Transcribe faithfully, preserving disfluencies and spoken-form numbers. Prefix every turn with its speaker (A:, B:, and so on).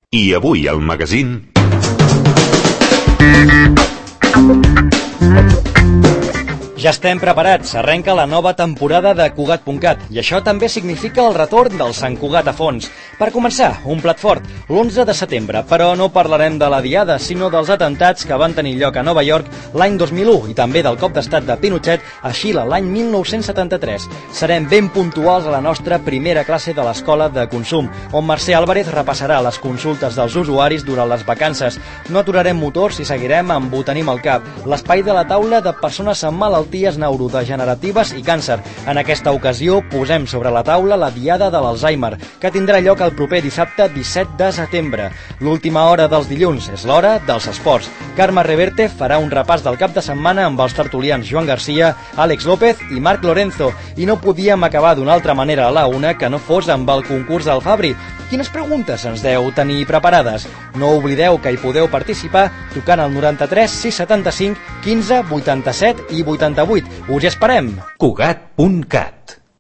A: I avui al magazín...
B: Ja estem preparats, arrenca la nova temporada de Cugat punt cat i això també significa el retorn del Sant Cugat a fons. Per començar, un plat fort, l'onze de setembre, però no parlarem de la diada, sinó dels atemptats que van tenir lloc a Nova York l'any dos mil u i també del cop d'estat de Pinochet a Xile l'any mil nou-cents setanta-tres. Serem ben puntuals a la nostra primera classe de l'Escola de Consum, on Mercè Álvarez repassarà les consultes dels usuaris durant les vacances. No aturarem motors i seguirem amb Ho tenim al cap, l'espai de la taula de persones amb malalties neurodegeneratives i càncer. En aquesta ocasió posem sobre la taula la Diada de l'Alzheimer, que tindrà lloc el proper dissabte disset de setembre. L'última hora dels dilluns és l'hora dels esports. Carme Reverte farà un repàs del cap de setmana amb els tertulians Joan Garcia, Àlex López i Marc Lorenzo. I no podíem acabar d'una altra manera a la una que no fos amb el concurs del Fabri. Quines preguntes ens deu tenir preparades? No oblideu que hi podeu participar trucant al noranta-tres sis setanta-cinc quinze vuitanta-set i vuitanta-vuit. Us hi esperem!
A: Cugat punt cat